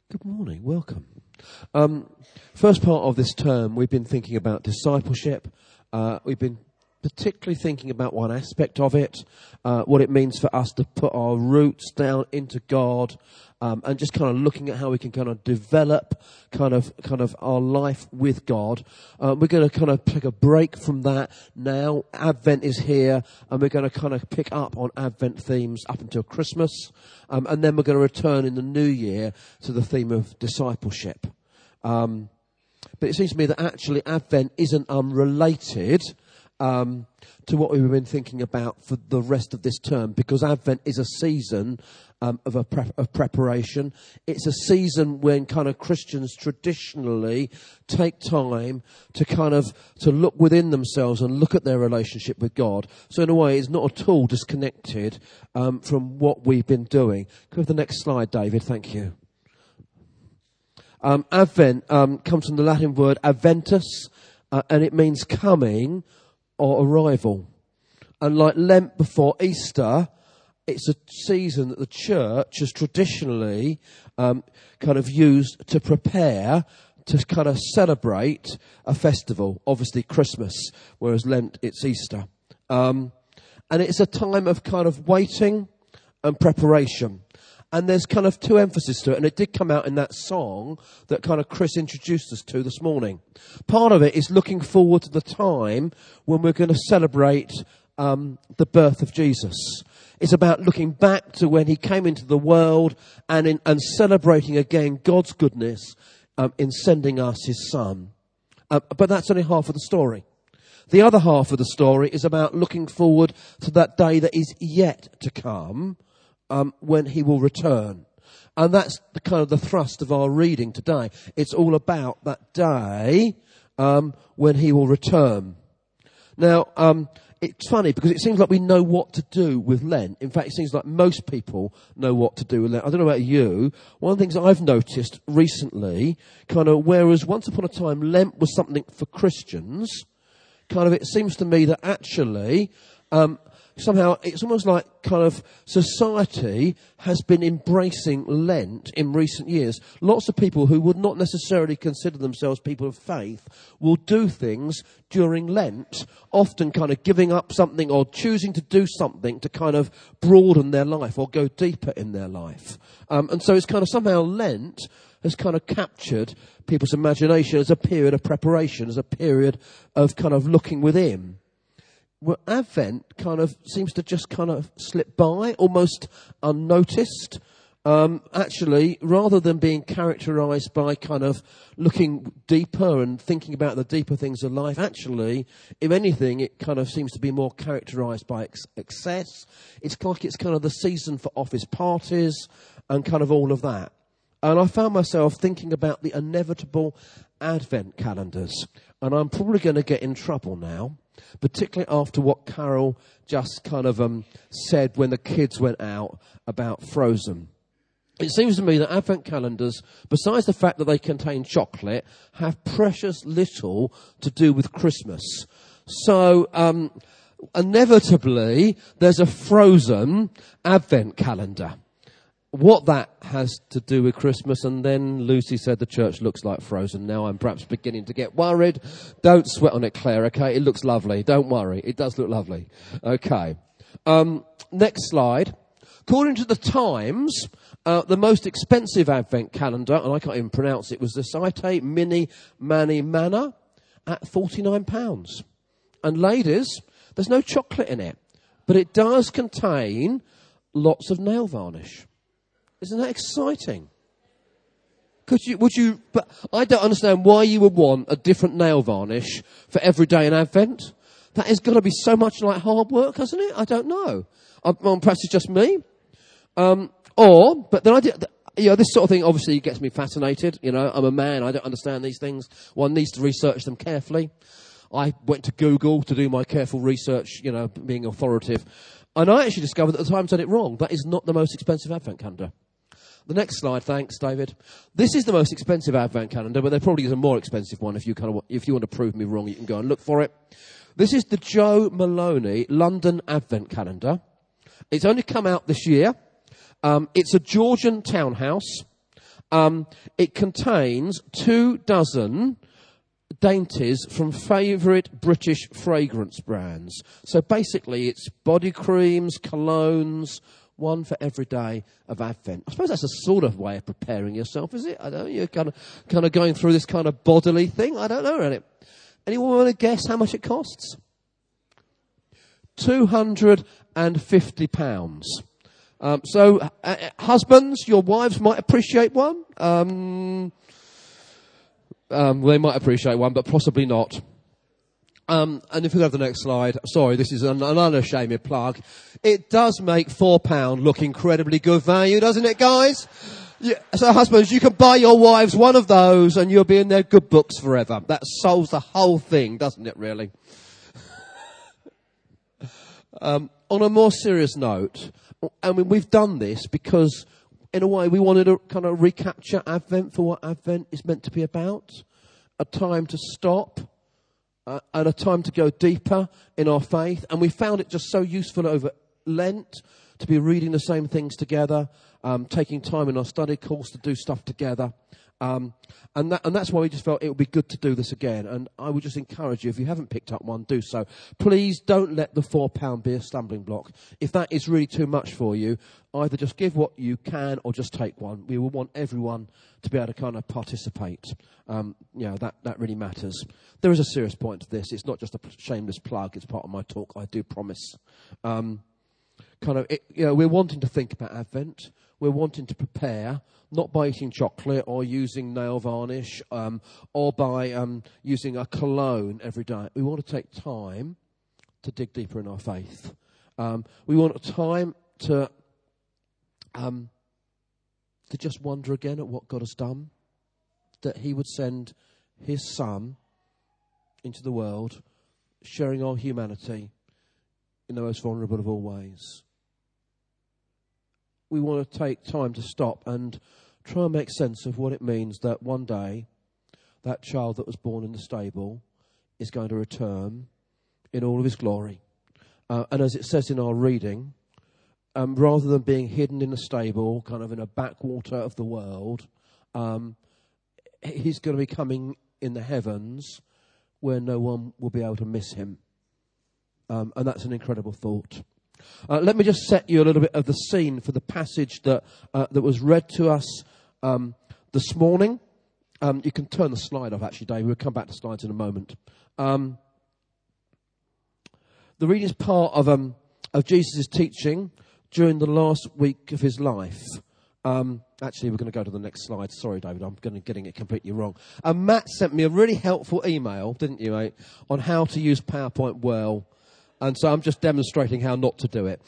Good morning, welcome. First part of this term, we've been thinking about discipleship. We've been particularly thinking about one aspect of it, what it means for us to put our roots down into God, and just kind of looking at how we can kind of develop kind of our life with God. We're going to kind of take a break from that now. Advent is here, and we're going to kind of pick up on Advent themes up until Christmas, and then we're going to return in the new year to the theme of discipleship. But it seems to me that actually Advent isn't unrelated to what we've been thinking about for the rest of this term, because Advent is a season of preparation. It's a season when kind of Christians traditionally take time to look within themselves and look at their relationship with God. So in a way, it's not at all disconnected from what we've been doing. Can we have the next slide, David? Thank you. Advent comes from the Latin word adventus, and it means coming or arrival. And like Lent before Easter, it's a season that the church has traditionally kind of used to prepare to kind of celebrate a festival, obviously Christmas, whereas Lent, it's Easter. And it's a time of kind of waiting and preparation. And there's kind of two emphases to it, and it did come out in that song that kind of Chris introduced us to this morning. Part of it is looking forward to the time when we're going to celebrate the birth of Jesus. It's about looking back to when he came into the world and celebrating again God's goodness in sending us his son. But that's only half of the story. The other half of the story is about looking forward to that day that is yet to come, when he will return. And that's the kind of the thrust of our reading today. It's all about that day when he will return. Now, it's funny because it seems like we know what to do with Lent. In fact, it seems like most people know what to do with Lent. I don't know about you. One of the things I've noticed recently, kind of whereas once upon a time Lent was something for Christians, kind of it seems to me that actually somehow it's almost like kind of society has been embracing Lent in recent years. Lots of people who would not necessarily consider themselves people of faith will do things during Lent, often kind of giving up something or choosing to do something to kind of broaden their life or go deeper in their life. And so it's kind of somehow Lent has kind of captured people's imagination as a period of preparation, as a period of kind of looking within. Well, Advent kind of seems to just kind of slip by, almost unnoticed. Actually, rather than being characterised by kind of looking deeper and thinking about the deeper things of life, actually, if anything, it kind of seems to be more characterised by excess. It's like it's kind of the season for office parties and kind of all of that. And I found myself thinking about the inevitable Advent calendars. And I'm probably going to get in trouble now, particularly after what Carol just kind of said when the kids went out about Frozen. It seems to me that Advent calendars, besides the fact that they contain chocolate, have precious little to do with Christmas. So, inevitably, there's a Frozen Advent calendar. What that has to do with Christmas, and then Lucy said the church looks like Frozen. Now I'm perhaps beginning to get worried. Don't sweat on it, Claire, okay? It looks lovely. Don't worry. It does look lovely. Okay. Next slide. According to the Times, the most expensive Advent calendar, and I can't even pronounce it, was the Site Mini Mani Manna at £49. And ladies, there's no chocolate in it, but it does contain lots of nail varnish. Isn't that exciting? But I don't understand why you would want a different nail varnish for every day in Advent. That is going to be so much like hard work, hasn't it? I don't know. Perhaps it's just me. But then this sort of thing obviously gets me fascinated. You know, I'm a man. I don't understand these things. One needs to research them carefully. I went to Google to do my careful research, you know, being authoritative. And I actually discovered that the Times had it wrong. That is not the most expensive Advent calendar. The next slide, thanks, David. This is the most expensive Advent calendar, but there probably is a more expensive one. If you want to prove me wrong, you can go and look for it. This is the Joe Maloney London Advent calendar. It's only come out this year. It's a Georgian townhouse, It contains 24 dainties from favourite British fragrance brands. So basically it's body creams, colognes, one for every day of Advent. I suppose that's a sort of way of preparing yourself, is it? I don't know. You're kind of going through this kind of bodily thing. I don't know, really. Anyone want to guess how much it costs? £250. So husbands, your wives might appreciate one. They might appreciate one, but possibly not. And if we go to the next slide, sorry, this is an unashamed plug. It does make £4 look incredibly good value, doesn't it, guys? Yeah, so husbands, you can buy your wives one of those and you'll be in their good books forever. That solves the whole thing, doesn't it, really? On a more serious note, I mean, we've done this because, in a way, we wanted to kind of recapture Advent for what Advent is meant to be about. A time to stop and a time to go deeper in our faith. And we found it just so useful over Lent to be reading the same things together, taking time in our study course to do stuff together. And that's why we just felt it would be good to do this again. And I would just encourage you, if you haven't picked up one, do so. Please don't let the £4 be a stumbling block. If that is really too much for you, either just give what you can or just take one. We will want everyone to be able to kind of participate. That really matters. There is a serious point to this. It's not just a shameless plug. It's part of my talk, I do promise. We're wanting to think about Advent. We're wanting to prepare, not by eating chocolate or using nail varnish or by using a cologne every day. We want to take time to dig deeper in our faith. We want time to just wonder again at what God has done, that he would send his Son into the world, sharing our humanity in the most vulnerable of all ways. We want to take time to stop and try and make sense of what it means that one day that child that was born in the stable is going to return in all of his glory. And as it says in our reading, rather than being hidden in a stable, kind of in a backwater of the world, he's going to be coming in the heavens where no one will be able to miss him. And that's an incredible thought. Let me just set you a little bit of the scene for the passage that was read to us this morning. You can turn the slide off, actually, Dave. We'll come back to slides in a moment. The reading is part of Jesus' teaching during the last week of his life. Actually, we're going to go to the next slide. Sorry, David, I'm getting it completely wrong. Matt sent me a really helpful email, didn't you, mate, on how to use PowerPoint well. And so I'm just demonstrating how not to do it.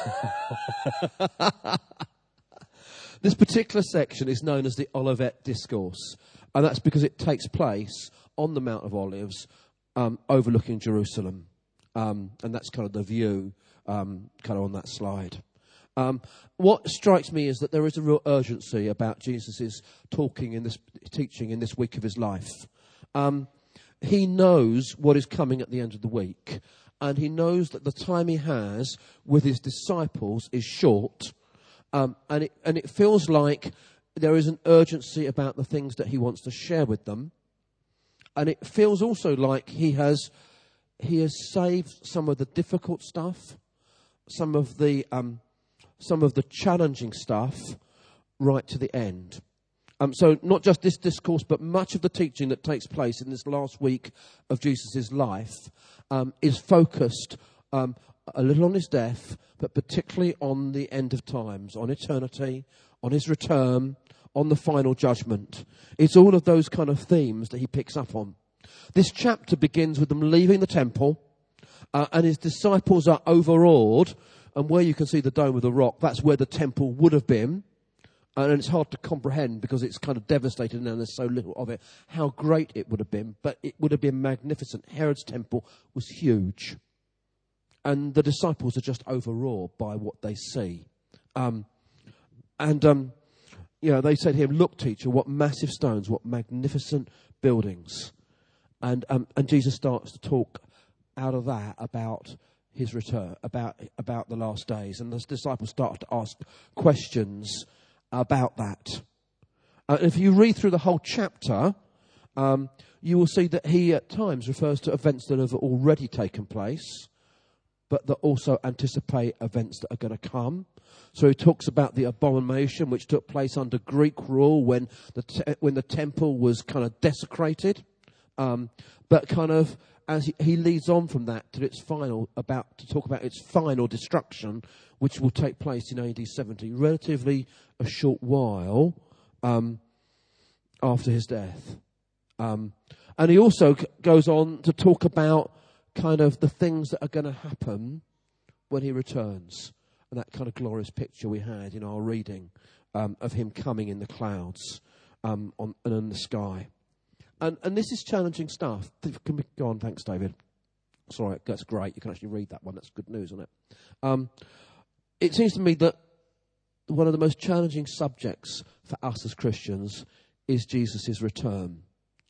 This particular section is known as the Olivet Discourse. And that's because it takes place on the Mount of Olives, overlooking Jerusalem. And that's kind of the view, kind of on that slide. What strikes me is that there is a real urgency about Jesus' teaching in this week of his life. He knows what is coming at the end of the week. And he knows that the time he has with his disciples is short. And it feels like there is an urgency about the things that he wants to share with them. And it feels also like he has saved some of the difficult stuff, some of the challenging stuff right to the end. So not just this discourse, but much of the teaching that takes place in this last week of Jesus' life is focused a little on his death, but particularly on the end of times, on eternity, on his return, on the final judgment. It's all of those kind of themes that he picks up on. This chapter begins with them leaving the temple, and his disciples are overawed, and where you can see the dome of the rock, that's where the temple would have been. And it's hard to comprehend because it's kind of devastated and there's so little of it, how great it would have been. But it would have been magnificent. Herod's temple was huge. And the disciples are just overawed by what they see. They said to him, "Look, teacher, what massive stones, what magnificent buildings." And Jesus starts to talk out of that about his return, about the last days. And the disciples start to ask questions about that. If you read through the whole chapter, you will see that he at times refers to events that have already taken place, but that also anticipate events that are going to come. So he talks about the abomination which took place under Greek rule when the temple was kind of desecrated. But kind of as he leads on from that to talk about its final destruction, which will take place in AD 70, relatively a short while after his death. And he also goes on to talk about kind of the things that are going to happen when he returns. And that kind of glorious picture we had in our reading of him coming in the clouds and in the sky. And this is challenging stuff. Can we go on? Thanks, David. Sorry, that's great. You can actually read that one. That's good news, isn't it? It seems to me that one of the most challenging subjects for us as Christians is Jesus' return.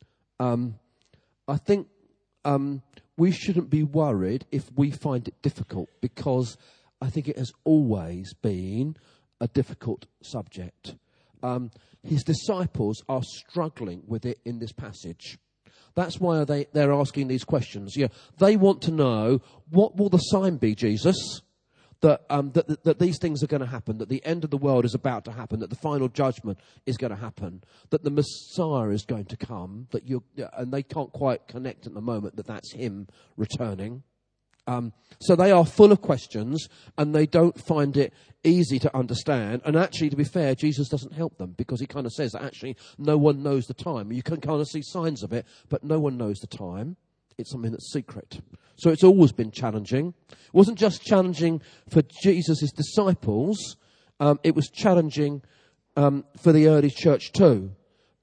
I think we shouldn't be worried if we find it difficult, because I think it has always been a difficult subject. His disciples are struggling with it in this passage. That's why they're asking these questions. Yeah, they want to know, what will the sign be, Jesus, that these things are going to happen, that the end of the world is about to happen, that the final judgment is going to happen, that the Messiah is going to come, and they can't quite connect at the moment that that's him returning. So they are full of questions, and they don't find it easy to understand. And actually, to be fair, Jesus doesn't help them, because he kind of says that actually no one knows the time. You can kind of see signs of it, but no one knows the time. It's something that's secret. So it's always been challenging. It wasn't just challenging for Jesus' disciples. It was challenging for the early church too.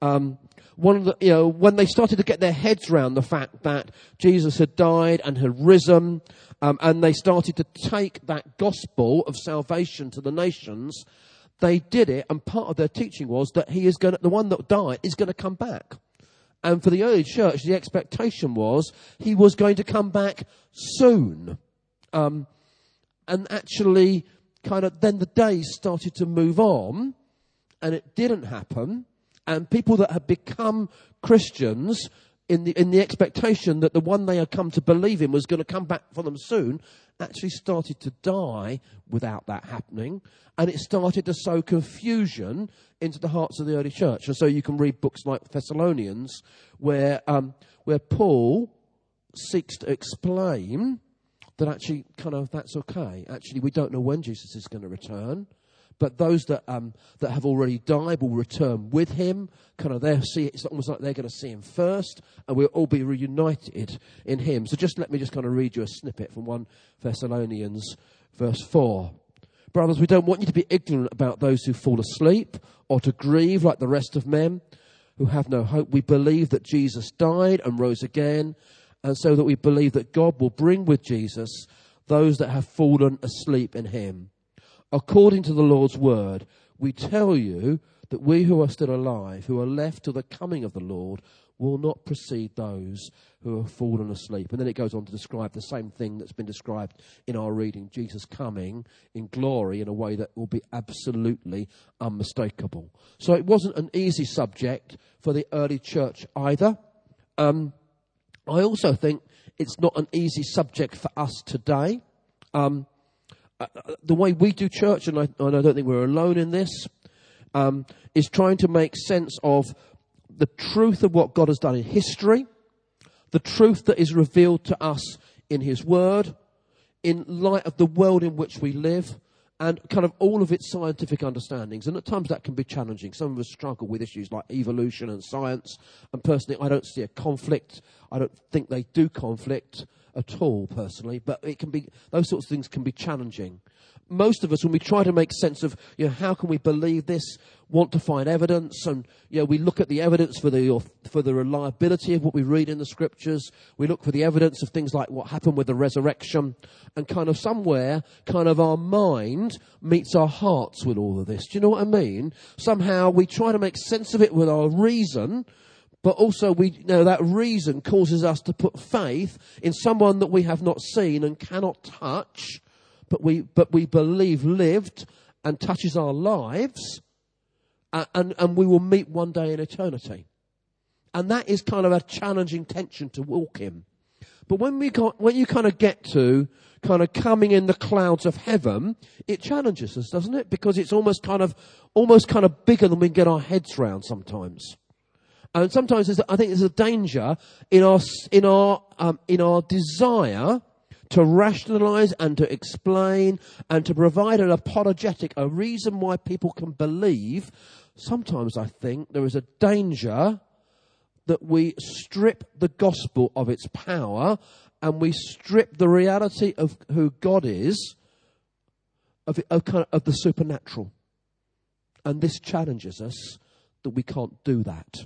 When they started to get their heads around the fact that Jesus had died and had risen, and they started to take that gospel of salvation to the nations, they did it, and part of their teaching was that the one that died is going to come back. And for the early church, the expectation was he was going to come back soon. And actually, kind of then the days started to move on, and it didn't happen. And people that had become Christians in the expectation that the one they had come to believe in was going to come back for them soon, actually started to die without that happening. And it started to sow confusion into the hearts of the early church. And so you can read books like Thessalonians, where Paul seeks to explain that actually kind of that's okay. Actually, we don't know when Jesus is going to return. But those that have already died will return with him. It's almost like they're going to see him first, and we'll all be reunited in him. So let me kind of read you a snippet from 1 Thessalonians verse 4. Brothers, we don't want you to be ignorant about those who fall asleep, or to grieve like the rest of men who have no hope. We believe that Jesus died and rose again, and so that we believe that God will bring with Jesus those that have fallen asleep in him. According to the Lord's word, we tell you that we who are still alive, who are left till the coming of the Lord, will not precede those who have fallen asleep. And then it goes on to describe the same thing that's been described in our reading, Jesus coming in glory in a way that will be absolutely unmistakable. So it wasn't an easy subject for the early church either. I also think it's not an easy subject for us today. The way we do church, and I don't think we're alone in this, is trying to make sense of the truth of what God has done in history, the truth that is revealed to us in his word, in light of the world in which we live, and kind of all of its scientific understandings. And at times that can be challenging. Some of us struggle with issues like evolution and science, and personally I don't see a conflict. I don't think they do conflict at all, personally, but it can be, those sorts of things can be challenging. Most of us, when we try to make sense of, how can we believe this, want to find evidence, and we look at the evidence for the reliability of what we read in the scriptures. We look for the evidence of things like what happened with the resurrection, and kind of somewhere, kind of our mind meets our hearts with all of this. Do you know what I mean? Somehow we try to make sense of it with our reason, but also that reason causes us to put faith in someone that we have not seen and cannot touch, but we believe lived and touches our lives. and we will meet one day in eternity. And that is kind of a challenging tension to walk in. But when you kind of get to kind of coming in the clouds of heaven, it challenges us, doesn't it? Because it's almost kind of bigger than we can get our heads round sometimes. And sometimes I think there's a danger in our desire to rationalise and to explain and to provide an apologetic, a reason why people can believe. Sometimes I think there is a danger that we strip the gospel of its power and we strip the reality of who God is of the supernatural. And this challenges us that we can't do that.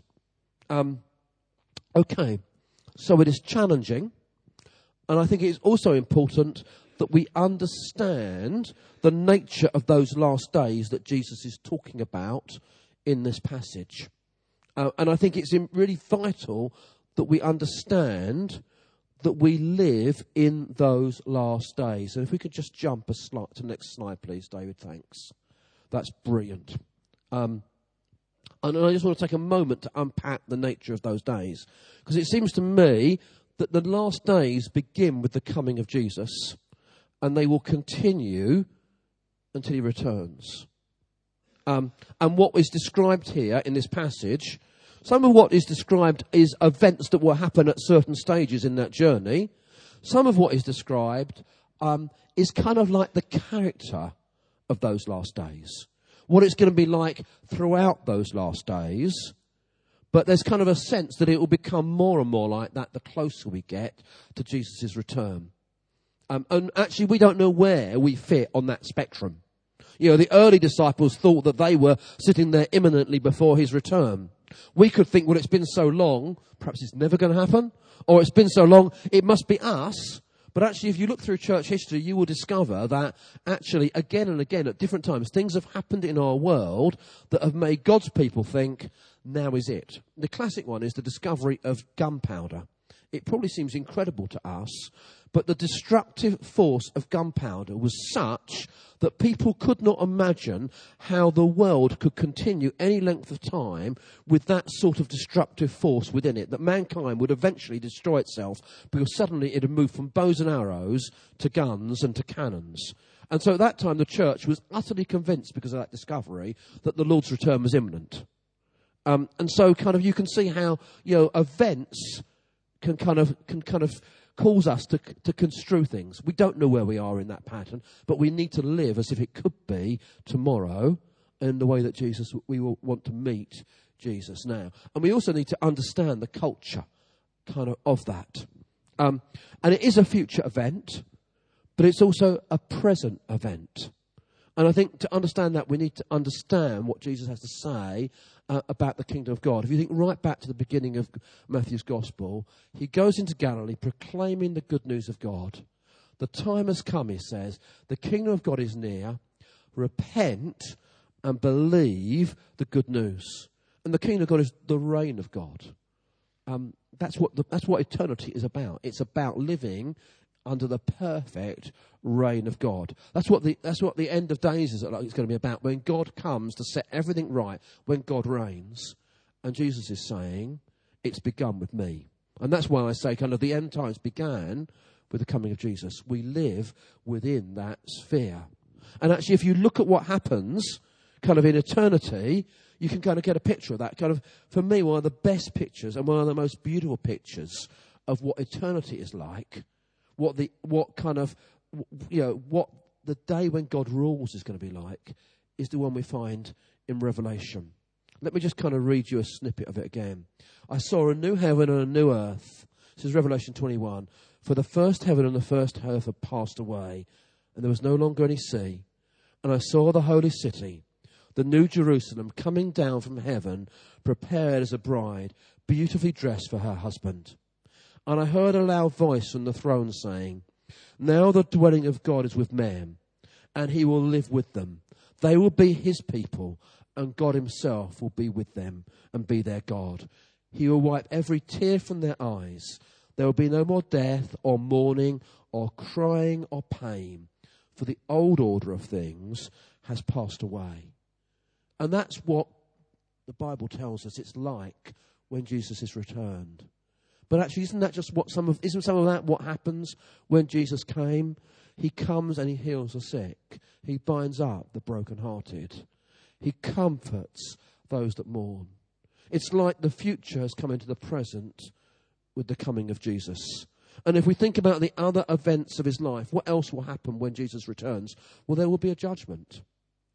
Okay, so it is challenging, and I think it's also important that we understand the nature of those last days that Jesus is talking about in this passage. And I think it's really vital that we understand that we live in those last days. And if we could just jump to the next slide, please, David, thanks. That's brilliant. And I just want to take a moment to unpack the nature of those days. Because it seems to me that the last days begin with the coming of Jesus, and they will continue until he returns. And what is described here in this passage, some of what is described is events that will happen at certain stages in that journey. Some of what is described is kind of like the character of those last days. What it's going to be like throughout those last days. But there's kind of a sense that it will become more and more like that the closer we get to Jesus' return. And actually, we don't know where we fit on that spectrum. You know, the early disciples thought that they were sitting there imminently before his return. We could think, well, it's been so long, perhaps it's never going to happen. Or it's been so long, it must be us. But actually, if you look through church history, you will discover that actually, again and again, at different times, things have happened in our world that have made God's people think, now is it. The classic one is the discovery of gunpowder. It probably seems incredible to us, but the destructive force of gunpowder was such that people could not imagine how the world could continue any length of time with that sort of destructive force within it, that mankind would eventually destroy itself because suddenly it had moved from bows and arrows to guns and to cannons. And so at that time the church was utterly convinced, because of that discovery, that the Lord's return was imminent. And so kind of you can see how, you know, events can kind of cause us to construe things. We don't know where we are in that pattern, but we need to live as if it could be tomorrow in the way that we will want to meet Jesus now. And we also need to understand the culture kind of that. And it is a future event, but it's also a present event. And I think to understand that, we need to understand what Jesus has to say about the kingdom of God. If you think right back to the beginning of Matthew's gospel, he goes into Galilee proclaiming the good news of God. The time has come, he says. The kingdom of God is near. Repent and believe the good news. And the kingdom of God is the reign of God. That's what eternity is about. It's about living under the perfect reign of God. That's what the end of days is like. It's going to be about, when God comes to set everything right, when God reigns. And Jesus is saying, it's begun with me. And that's why I say kind of the end times began with the coming of Jesus. We live within that sphere. And actually, if you look at what happens kind of in eternity, you can kind of get a picture of that. Kind of, for me, one of the best pictures and one of the most beautiful pictures of what eternity is like. What the day when God rules is going to be like, is the one we find in Revelation. Let me just kind of read you a snippet of it again. I saw a new heaven and a new earth. This is Revelation 21. For the first heaven and the first earth had passed away, and there was no longer any sea. And I saw the holy city, the new Jerusalem, coming down from heaven, prepared as a bride, beautifully dressed for her husband. And I heard a loud voice from the throne saying, now the dwelling of God is with men, and he will live with them. They will be his people, and God himself will be with them and be their God. He will wipe every tear from their eyes. There will be no more death or mourning or crying or pain, for the old order of things has passed away. And that's what the Bible tells us it's like when Jesus is returned. But actually, isn't some of that what happens when Jesus came? He comes and he heals the sick. He binds up the brokenhearted. He comforts those that mourn. It's like the future has come into the present with the coming of Jesus. And if we think about the other events of his life, what else will happen when Jesus returns? Well, there will be a judgment.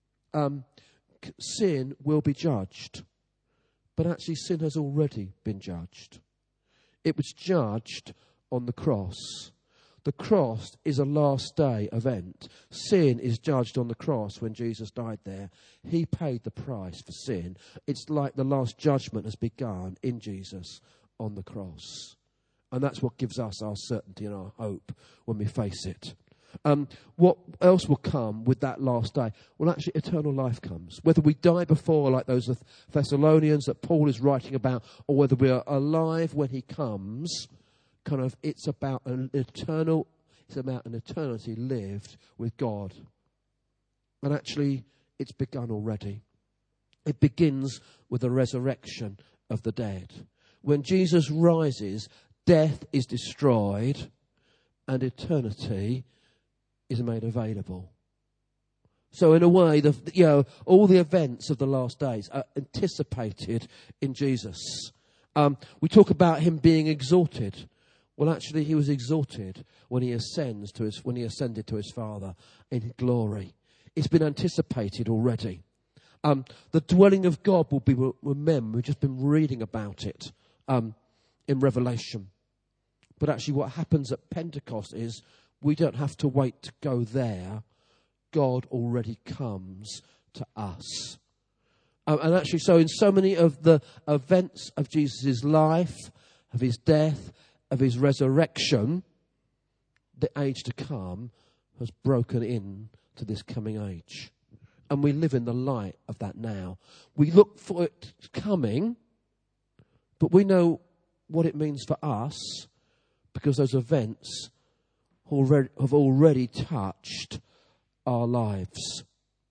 Sin will be judged. But actually, sin has already been judged. It was judged on the cross. The cross is a last day event. Sin is judged on the cross when Jesus died there. He paid the price for sin. It's like the last judgment has begun in Jesus on the cross. And that's what gives us our certainty and our hope when we face it. What else will come with that last day? Well, actually, eternal life comes. Whether we die before, like those Thessalonians that Paul is writing about, or whether we are alive when he comes, it's about an eternity lived with God. And actually, it's begun already. It begins with the resurrection of the dead. When Jesus rises, death is destroyed and eternity is made available. So in a way, all the events of the last days are anticipated in Jesus. We talk about him being exalted. Well, actually, he was exalted when he ascended to his Father in glory. It's been anticipated already. The dwelling of God will be remembered. We've just been reading about it in Revelation. But actually, what happens at Pentecost is we don't have to wait to go there. God already comes to us. And actually, so in so many of the events of Jesus' life, of his death, of his resurrection, the age to come has broken in to this coming age. And we live in the light of that now. We look for it coming, but we know what it means for us because those events have already touched our lives.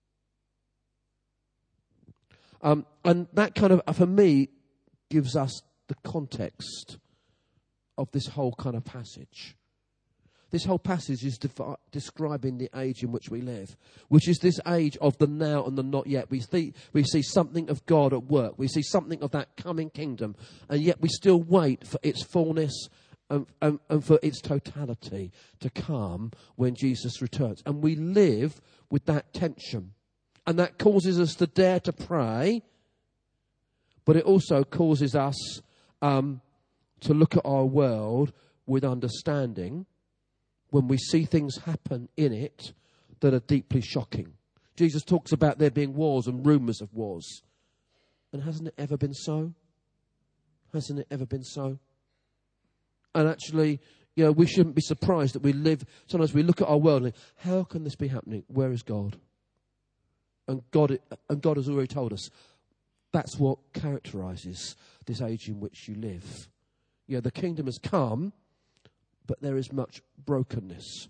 And that for me, gives us the context of this whole kind of passage. This whole passage is describing the age in which we live, which is this age of the now and the not yet. We see something of God at work. We see something of that coming kingdom, and yet we still wait for its fullness and for its totality to come when Jesus returns. And we live with that tension. And that causes us to dare to pray, but it also causes us to look at our world with understanding when we see things happen in it that are deeply shocking. Jesus talks about there being wars and rumours of wars. And hasn't it ever been so? Hasn't it ever been so? And actually, we shouldn't be surprised that sometimes we look at our world and think, how can this be happening? Where is God? And God has already told us that's what characterises this age in which you live. The kingdom has come, but there is much brokenness.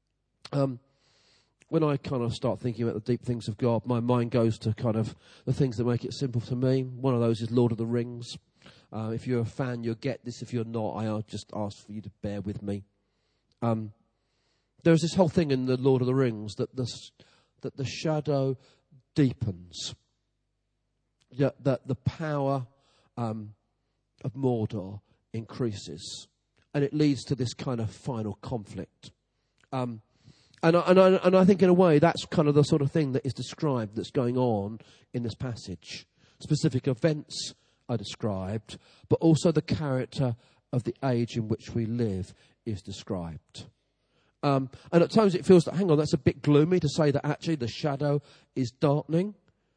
When I start thinking about the deep things of God, my mind goes to the things that make it simple to me. One of those is Lord of the Rings. If you're a fan, you'll get this. If you're not, I'll just ask for you to bear with me. There's this whole thing in the Lord of the Rings that the shadow deepens. That the power of Mordor increases. And it leads to this kind of final conflict. And I think in a way that's kind of the sort of thing that is described that's going on in this passage. Specific events are described, but also the character of the age in which we live is described. And at times it feels like, hang on, that's a bit gloomy to say that actually the shadow is darkening.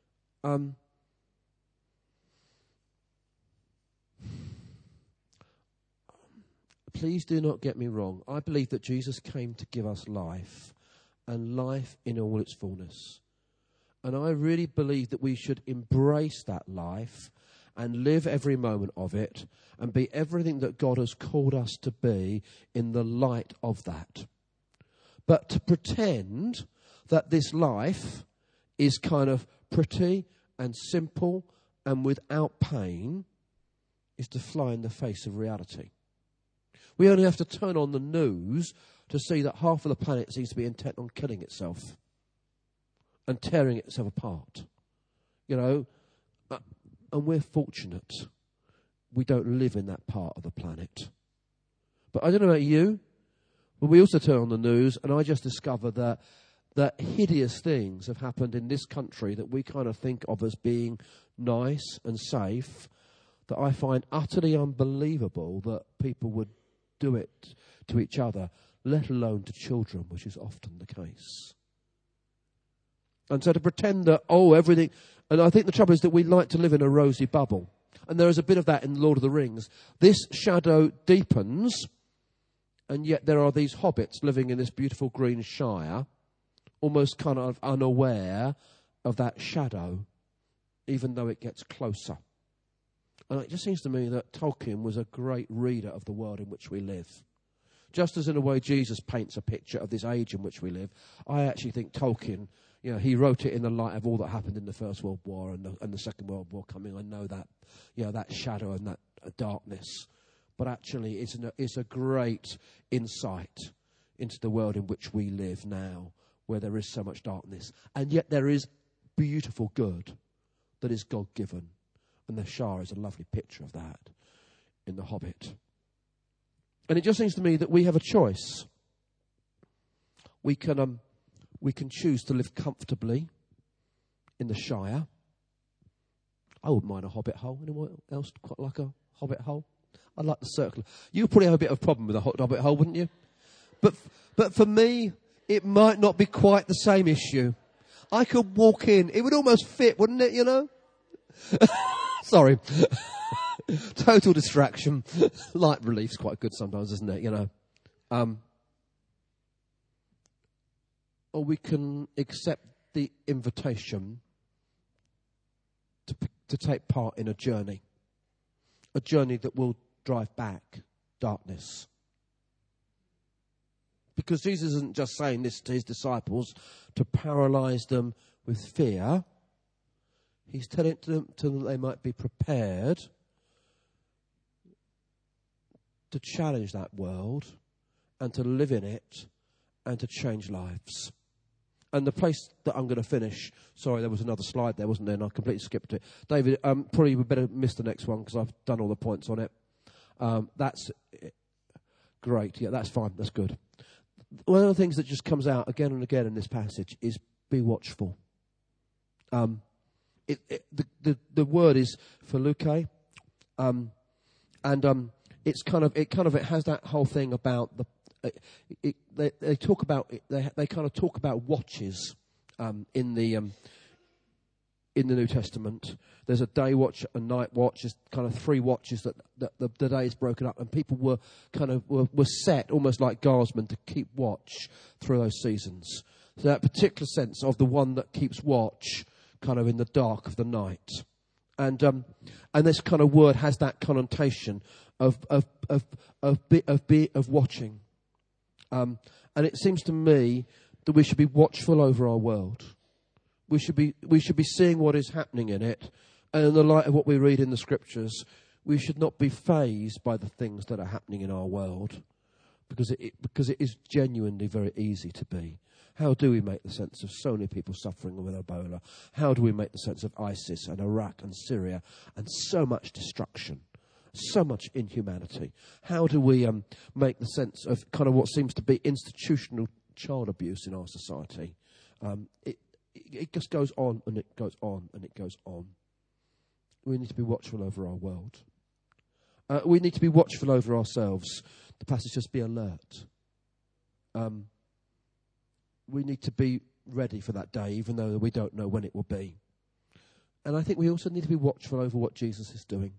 Please do not get me wrong. I believe that Jesus came to give us life, and life in all its fullness. And I really believe that we should embrace that life and live every moment of it and be everything that God has called us to be in the light of that. But to pretend that this life is kind of pretty and simple and without pain is to fly in the face of reality. We only have to turn on the news to see that half of the planet seems to be intent on killing itself and tearing itself apart. And we're fortunate we don't live in that part of the planet. But I don't know about you, but we also turn on the news and I just discover that hideous things have happened in this country that we kind of think of as being nice and safe, that I find utterly unbelievable that people would do it to each other, let alone to children, which is often the case. And so to pretend that, everything... And I think the trouble is that we like to live in a rosy bubble. And there is a bit of that in Lord of the Rings. This shadow deepens, and yet there are these hobbits living in this beautiful green shire, almost kind of unaware of that shadow, even though it gets closer. And it just seems to me that Tolkien was a great reader of the world in which we live. Just as in a way Jesus paints a picture of this age in which we live, I actually think Tolkien, he wrote it in the light of all that happened in the First World War and the Second World War coming. I know that, that shadow and that darkness. But actually it's a great insight into the world in which we live now, where there is so much darkness. And yet there is beautiful good that is God-given. And the Shire is a lovely picture of that in The Hobbit. And it just seems to me that we have a choice. We can choose to live comfortably in the Shire. I wouldn't mind a hobbit hole. Anyone else quite like a hobbit hole? I like the circular. You probably have a bit of a problem with a hobbit hole, wouldn't you? But for me, it might not be quite the same issue. I could walk in. It would almost fit, wouldn't it, Sorry. Total distraction. Light relief's quite good sometimes, isn't it, Or we can accept the invitation to take part in a journey that will drive back darkness. Because Jesus isn't just saying this to his disciples to paralyze them with fear. He's telling them that they might be prepared to challenge that world and to live in it and to change lives. And the place that I'm going to finish, sorry, there was another slide there, wasn't there? And I completely skipped it. David, probably we better miss the next one because I've done all the points on it. That's great. Yeah, that's fine. That's good. One of the things that just comes out again and again in this passage is be watchful. The word is feluke, and it's it has that whole thing about they talk about they kind of talk about watches in the New Testament. There's a day watch, a night watch. There's kind of three watches that the day is broken up, and people were set almost like guardsmen to keep watch through those seasons. So that particular sense of the one that keeps watch, kind of in the dark of the night, and this kind of word has that connotation of watching, and it seems to me that we should be watchful over our world. We should be seeing what is happening in it, and in the light of what we read in the scriptures, we should not be fazed by the things that are happening in our world, because it is genuinely very easy to be. How do we make the sense of so many people suffering with Ebola? How do we make the sense of ISIS and Iraq and Syria and so much destruction, so much inhumanity? How do we make the sense of kind of what seems to be institutional child abuse in our society? It just goes on and it goes on and it goes on. We need to be watchful over our world. We need to be watchful over ourselves. The passage says, be alert. We need to be ready for that day, even though we don't know when it will be. And I think we also need to be watchful over what Jesus is doing.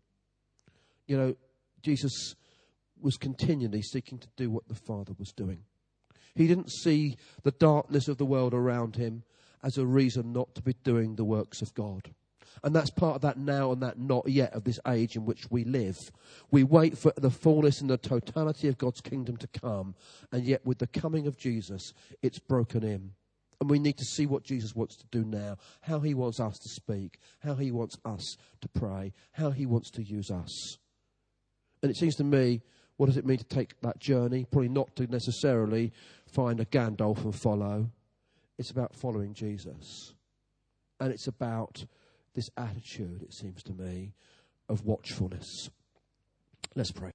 Jesus was continually seeking to do what the Father was doing. He didn't see the darkness of the world around him as a reason not to be doing the works of God. And that's part of that now and that not yet of this age in which we live. We wait for the fullness and the totality of God's kingdom to come, and yet with the coming of Jesus, it's broken in. And we need to see what Jesus wants to do now, how he wants us to speak, how he wants us to pray, how he wants to use us. And it seems to me, what does it mean to take that journey? Probably not to necessarily find a Gandalf and follow. It's about following Jesus. And it's about this attitude, it seems to me, of watchfulness. Let's pray.